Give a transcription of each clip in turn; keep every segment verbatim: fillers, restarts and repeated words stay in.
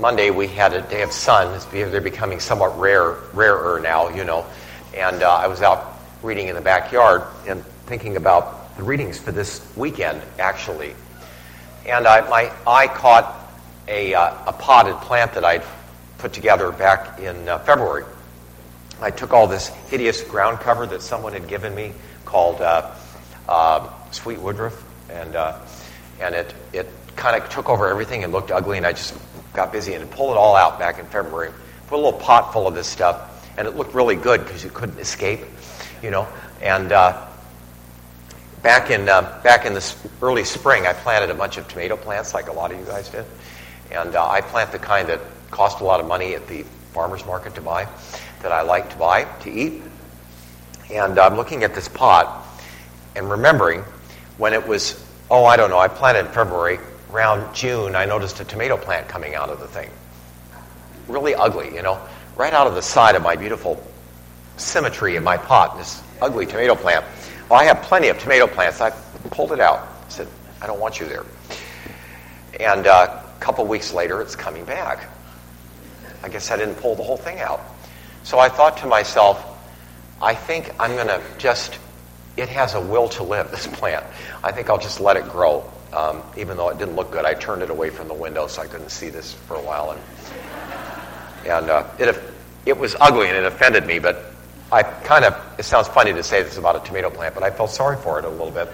Monday we had a day of sun. It's, they're becoming somewhat rare, rarer now, you know. And uh, I was out reading in the backyard and thinking about the readings for this weekend, actually. And I, my eye caught a, uh, a potted plant that I'd put together back in uh, February. I took all this hideous ground cover that someone had given me called uh, uh, Sweet Woodruff, and uh, and it it kind of took over everything and looked ugly, and I just got busy and pulled it all out back in February. Put a little pot full of this stuff, and it looked really good because you couldn't escape, you know. And uh, back in uh, back in the early spring, I planted a bunch of tomato plants, like a lot of you guys did, and uh, I plant the kind that cost a lot of money at the farmer's market to buy, that I like to buy to eat. And I'm looking at this pot and remembering when it was, oh, I don't know, I planted in February. Around June, I noticed a tomato plant coming out of the thing. Really ugly, you know, right out of the side of my beautiful symmetry in my pot, this ugly tomato plant. Well, I have plenty of tomato plants. I pulled it out. I said, I don't want you there. And uh, a couple weeks later, it's coming back. I guess I didn't pull the whole thing out. So I thought to myself, I think I'm going to just, it has a will to live, this plant. I think I'll just let it grow. Um, even though it didn't look good, I turned it away from the window so I couldn't see this for a while. And, and uh, it it was ugly and it offended me, but I kind of, it sounds funny to say this about a tomato plant, but I felt sorry for it a little bit.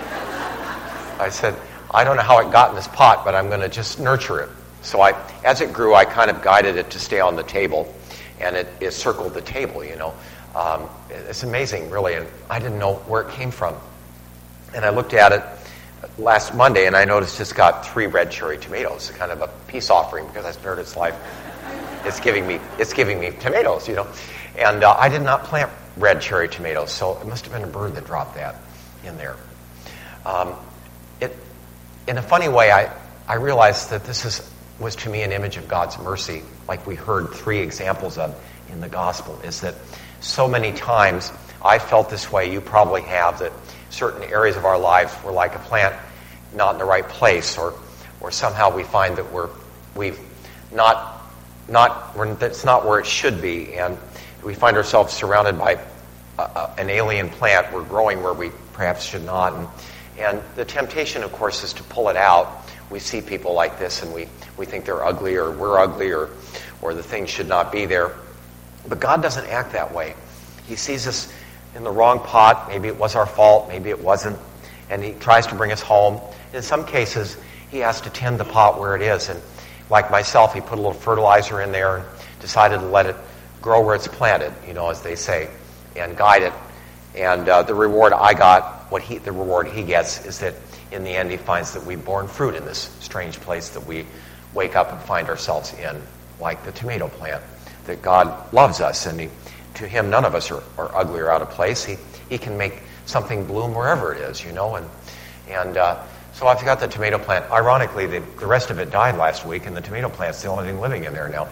I said, I don't know how it got in this pot, but I'm going to just nurture it. So I, as it grew, I kind of guided it to stay on the table, and it, it circled the table, you know. Um, it's amazing, really, and I didn't know where it came from. And I looked at it last Monday, and I noticed it's got three red cherry tomatoes, kind of a peace offering, because I spared its life. It's giving me, it's giving me tomatoes, you know. And uh, I did not plant red cherry tomatoes, so it must have been a bird that dropped that in there. Um, it, in a funny way, I, I realized that this is was to me an image of God's mercy, like we heard three examples of in the gospel, is that so many times I felt this way, you probably have, that certain areas of our lives were like a plant not in the right place, or or somehow we find that we're we've not not we're, that's not where it should be, and we find ourselves surrounded by a, a, an alien plant. We're growing where we perhaps should not, and and the temptation, of course, is to pull it out. We see people like this, and we, we think they're ugly, or we're ugly, or or the thing should not be there. But God doesn't act that way. He sees us in the wrong pot. Maybe it was our fault, maybe it wasn't, and He tries to bring us home. In some cases, He has to tend the pot where it is. And like myself, He put a little fertilizer in there and decided to let it grow where it's planted, you know, as they say, and guide it. And uh, the reward I got, what he, the reward He gets, is that in the end, He finds that we've borne fruit in this strange place that we wake up and find ourselves in, like the tomato plant, that God loves us, and he, to Him, none of us are, are ugly or out of place. He He can make something bloom wherever it is, you know, and and uh, so I've got the tomato plant. Ironically, the, the rest of it died last week, and the tomato plant's the only thing living in there now.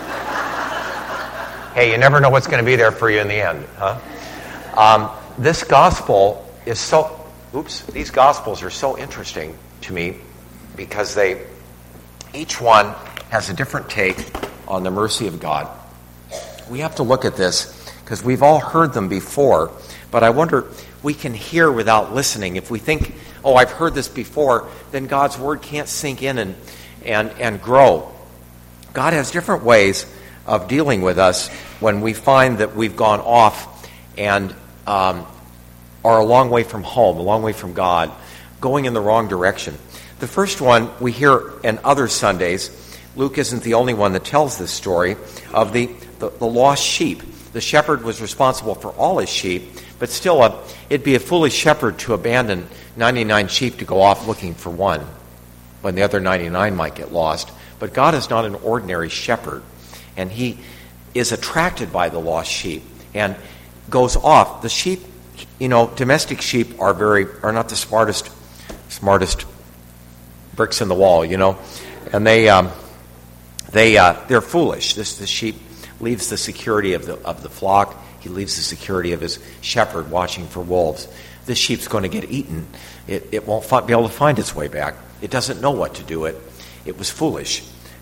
Hey, you never know what's going to be there for you in the end, huh? Um, this gospel is so... Oops, these Gospels are so interesting to me because they, each one has a different take on the mercy of God. We have to look at this because we've all heard them before, but I wonder, we can hear without listening. If we think, oh, I've heard this before, then God's Word can't sink in and, and, and grow. God has different ways of dealing with us when we find that we've gone off and um, are a long way from home, a long way from God, going in the wrong direction. The first one we hear in other Sundays. Luke isn't the only one that tells this story of the, the, the lost sheep. The shepherd was responsible for all his sheep, but still a, it'd be a foolish shepherd to abandon ninety-nine sheep to go off looking for one when the other ninety-nine might get lost. But God is not an ordinary shepherd, and He is attracted by the lost sheep and goes off. The sheep, you know, domestic sheep are very are not the smartest smartest bricks in the wall, you know, and they um, they uh, they're foolish. This the sheep leaves the security of the of the flock. He leaves the security of his shepherd watching for wolves. This sheep's going to get eaten. It it won't fi- be able to find its way back. It doesn't know what to do. It it was foolish.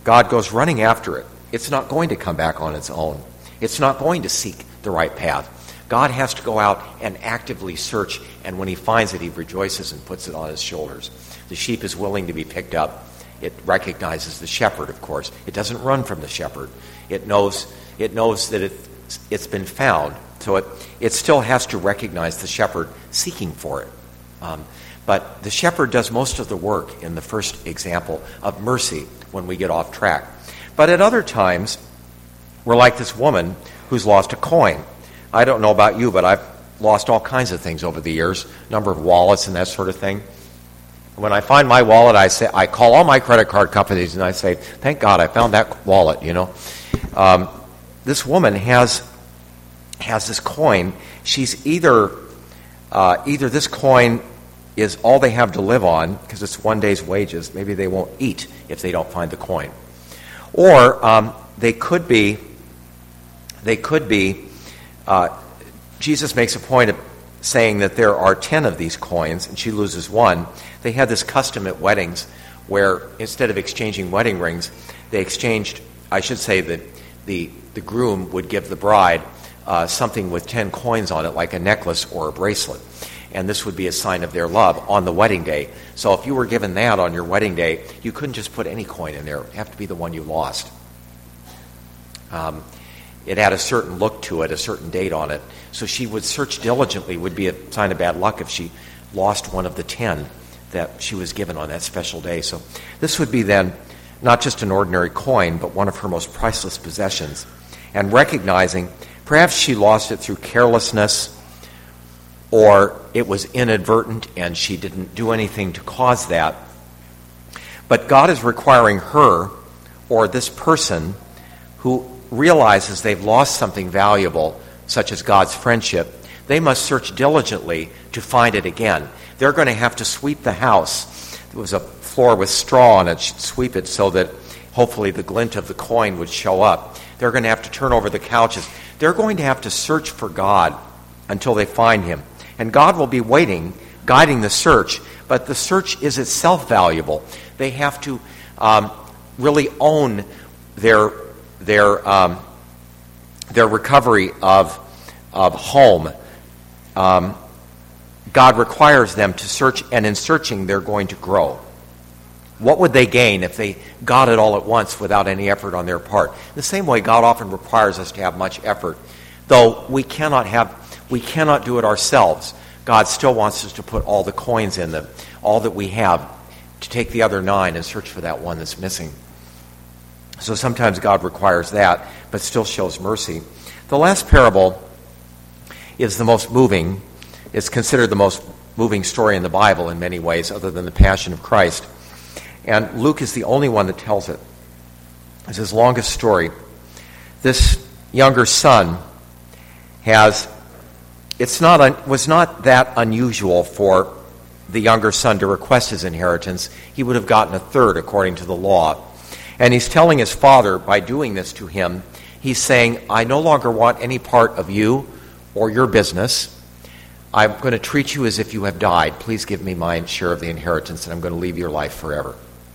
God goes running after it. It's not going to come back on its own. It's not going to seek the right path. God has to go out and actively search, and when he finds it, he rejoices and puts it on his shoulders. The sheep is willing to be picked up. It recognizes the shepherd, of course. It doesn't run from the shepherd. It knows it knows that it, it's been found, so it, it still has to recognize the shepherd seeking for it. Um, but the shepherd does most of the work in the first example of mercy when we get off track. But at other times, we're like this woman who's lost a coin. I don't know about you, but I've lost all kinds of things over the years, number of wallets and that sort of thing. When I find my wallet, I say I call all my credit card companies and I say, "Thank God I found that wallet." You know, um, this woman has has this coin. She's either uh, either this coin is all they have to live on because it's one day's wages. Maybe they won't eat if they don't find the coin, or um, they could be they could be. Uh, Jesus makes a point of saying that there are ten of these coins, and she loses one. They had this custom at weddings where instead of exchanging wedding rings, they exchanged, I should say that the, the groom would give the bride uh, something with ten coins on it, like a necklace or a bracelet. And this would be a sign of their love on the wedding day. So if you were given that on your wedding day, you couldn't just put any coin in there. It would have to be the one you lost. Um, It had a certain look to it, a certain date on it. So she would search diligently. It would be a sign of bad luck if she lost one of the ten that she was given on that special day. So this would be then not just an ordinary coin, but one of her most priceless possessions. And recognizing perhaps she lost it through carelessness, or it was inadvertent and she didn't do anything to cause that. But God is requiring her, or this person who realizes they've lost something valuable, such as God's friendship, they must search diligently to find it again. They're going to have to sweep the house. There was a floor with straw on it, sweep it so that hopefully the glint of the coin would show up. They're going to have to turn over the couches. They're going to have to search for God until they find him. And God will be waiting, guiding the search, but the search is itself valuable. They have to um, really own their their um, their recovery of of home. Um, God requires them to search, and in searching, they're going to grow. What would they gain if they got it all at once without any effort on their part? The same way God often requires us to have much effort, though we cannot have we cannot do it ourselves. God still wants us to put all the coins in them, all that we have, to take the other nine and search for that one that's missing. So sometimes God requires that, but still shows mercy. The last parable is the most moving. It's considered the most moving story in the Bible in many ways, other than the Passion of Christ. And Luke is the only one that tells it. It's his longest story. This younger son has, it's not un, was not that unusual for the younger son to request his inheritance. He would have gotten a third according to the law. And he's telling his father, by doing this to him, he's saying, I no longer want any part of you or your business. I'm going to treat you as if you have died. Please give me my share of the inheritance, and I'm going to leave your life forever.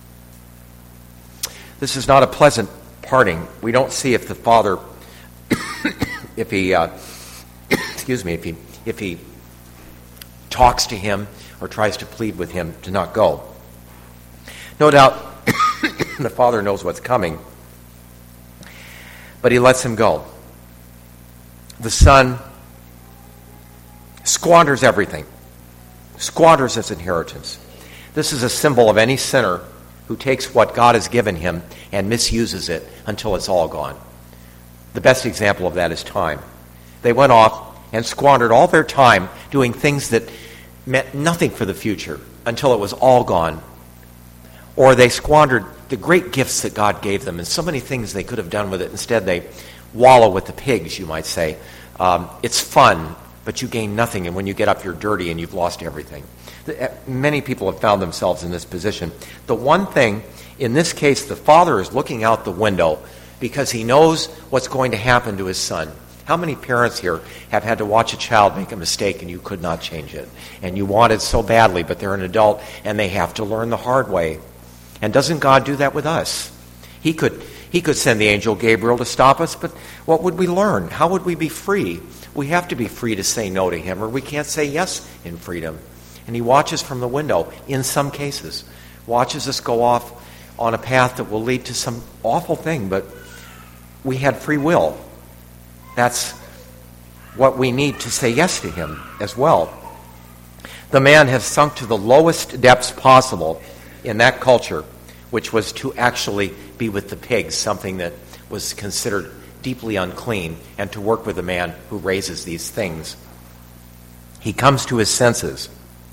This is not a pleasant parting. We don't see if the father, if he, uh, excuse me, if he, if he talks to him or tries to plead with him to not go. No doubt, the father knows what's coming, but he lets him go. The son squanders everything, squanders his inheritance. This is a symbol of any sinner who takes what God has given him and misuses it until it's all gone. The best example of that is time. They went off and squandered all their time doing things that meant nothing for the future until it was all gone. Or they squandered the great gifts that God gave them and so many things they could have done with it. Instead, they wallow with the pigs, you might say. Um, it's fun, but you gain nothing, and when you get up, you're dirty and you've lost everything. The, uh, many people have found themselves in this position. The one thing, in this case, the father is looking out the window because he knows what's going to happen to his son. How many parents here have had to watch a child make a mistake and you could not change it? And you want it so badly, but they're an adult and they have to learn the hard way. And doesn't God do that with us? He could, he could send the angel Gabriel to stop us, but what would we learn? How would we be free? We have to be free to say no to him, or we can't say yes in freedom. And he watches from the window, in some cases, watches us go off on a path that will lead to some awful thing, but we had free will. That's what we need to say yes to him as well. The man has sunk to the lowest depths possible in that culture, which was to actually be with the pigs, something that was considered deeply unclean, and to work with a man who raises these things. He comes to his senses.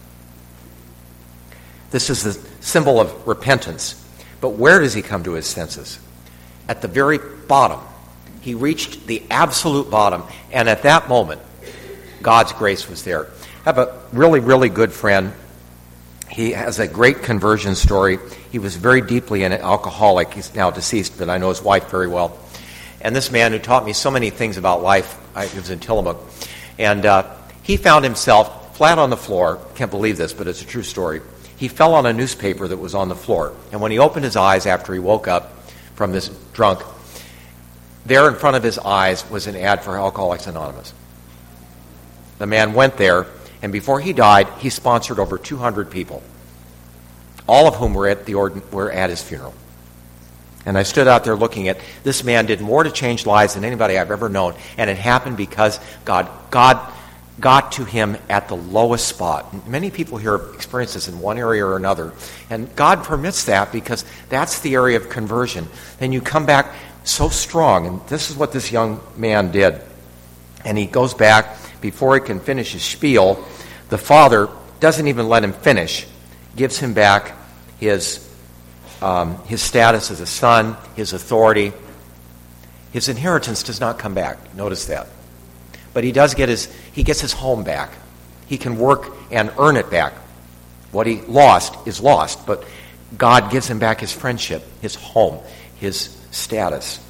This is the symbol of repentance. But where does he come to his senses? At the very bottom. He reached the absolute bottom, and at that moment, God's grace was there. I have a really, really good friend. He has a great conversion story. He was very deeply an alcoholic. He's now deceased, but I know his wife very well. And this man who taught me so many things about life, I was in Tillamook, and uh, he found himself flat on the floor. Can't believe this, but it's a true story. He fell on a newspaper that was on the floor, and when he opened his eyes after he woke up from this drunk, there in front of his eyes was an ad for Alcoholics Anonymous. The man went there, and before he died, he sponsored over two hundred people, all of whom were at the ord- were at his funeral. And I stood out there looking at this man did more to change lives than anybody I've ever known, and it happened because God God got to him at the lowest spot. Many people here experience this in one area or another, and God permits that because that's the area of conversion. Then you come back so strong, and this is what this young man did. And he goes back. Before he can finish his spiel, the father doesn't even let him finish, gives him back his um, his status as a son, his authority. His inheritance does not come back. Notice that. But he does get his he gets his home back. He can work and earn it back. What he lost is lost, but God gives him back his friendship, his home, his status.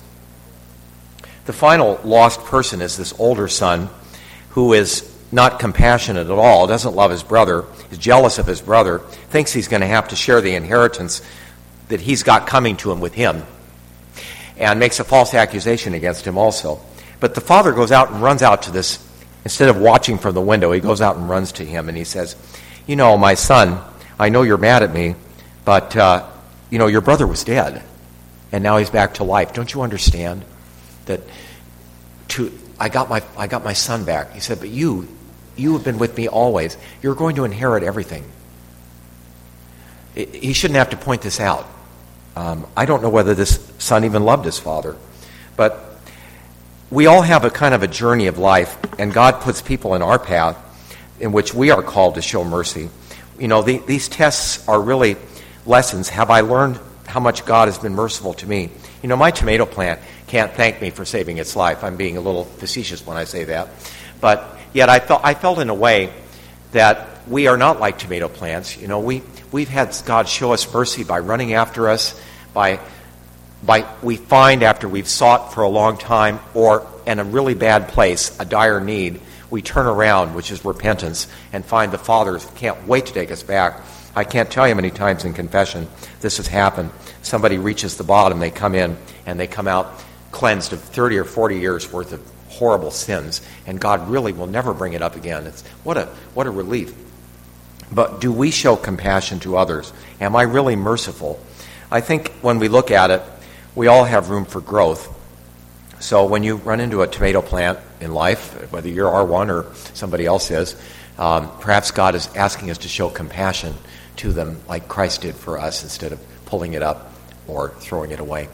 The final lost person is this older son who is not compassionate at all, doesn't love his brother, is jealous of his brother, thinks he's going to have to share the inheritance that he's got coming to him with him, and makes a false accusation against him also. But the father goes out and runs out to this, instead of watching from the window, he goes out and runs to him, and he says, you know, my son, I know you're mad at me, but, uh, you know, your brother was dead, and now he's back to life. Don't you understand that to... I got my I got my son back. He said, but you, you have been with me always. You're going to inherit everything. It, he shouldn't have to point this out. Um, I don't know whether this son even loved his father. But we all have a kind of a journey of life, and God puts people in our path in which we are called to show mercy. You know, the, these tests are really lessons. Have I learned how much God has been merciful to me? You know, my tomato plant can't thank me for saving its life. I'm being a little facetious when I say that. But yet I felt I felt in a way that we are not like tomato plants. You know, we, we've had God show us mercy by running after us, by by we find after we've sought for a long time or in a really bad place, a dire need, we turn around, which is repentance, and find the Father can't wait to take us back. I can't tell you how many times in confession this has happened. Somebody reaches the bottom, they come in, and they come out cleansed of thirty or forty years worth of horrible sins, and God really will never bring it up again. It's what a what a relief. But do we show compassion to others? Am I really merciful? I think when we look at it, we all have room for growth. So when you run into a tomato plant in life, whether you are one or somebody else is, um, perhaps God is asking us to show compassion to them like Christ did for us, instead of pulling it up or throwing it away.